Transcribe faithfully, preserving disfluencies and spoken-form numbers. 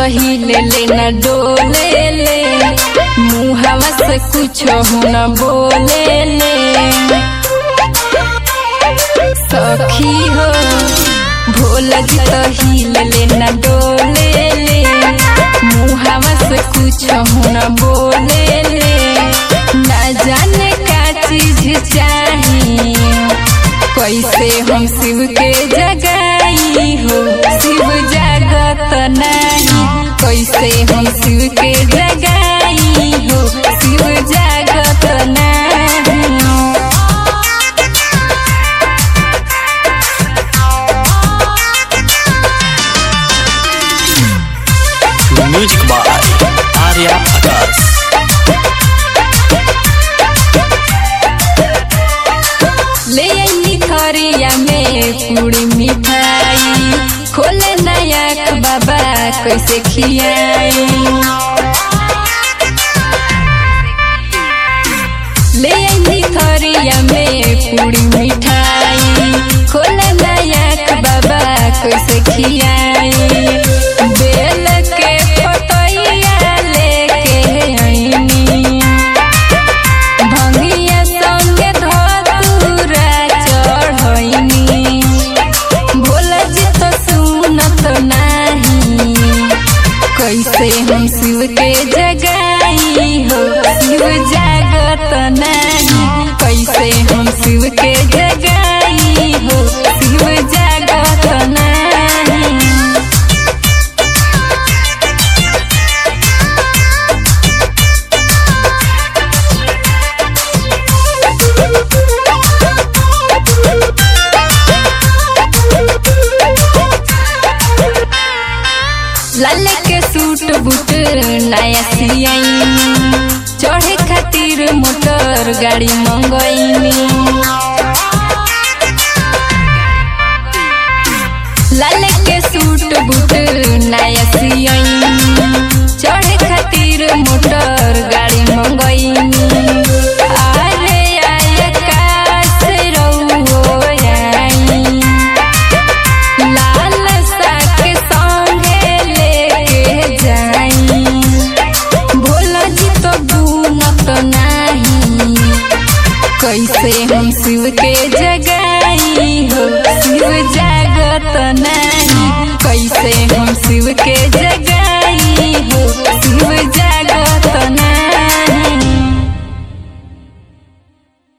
हिले ले न डोले ले, मुहावा से कुछ न बोले ले। सखी हो भोला जी तो हिले ले न डोले ले, मुहावा से कुछ न बोले ले। ना जाने का चीज चाहिए, कैसे हम शिव के जगाई हो, शिव जागत नहीं। कैसे हम शिव के जगाई हो, शिव जागत नहीं। Music by Arya Akash. ले आई थरिया में पूरी मिठाई, खोले नया बाबा कैसे खियाई। ले आई थरिया में पूरी मिठाई, खोले नया बाबा कैसे खियाई। बेल के पतैया लेके आईनी, भंगिया संगे धतूरा चढ़ैनी। भोला जी तो सुनत नहीं, कैसे हम शिव के जगाई हो, शिव जागत नहीं। कैसे हम शिव के जगाई हो, शिव जागत नहीं। लाल के सूट बूट नया सियाईनी, चढ़े खातिर मोटर गाड़ी मंगईनी। लाल के सूट बूट नया सियाईनी, चढ़े खातिर मोटर गाड़ी मंगईनी। अरे आया काश रहुओ आई, लाल सा के संगे लेके जाई। भोला जी तो गुनत नहीं, कैसे हम शिव के जगाई हो, शिव जागत नहीं। कैसे हम शिव के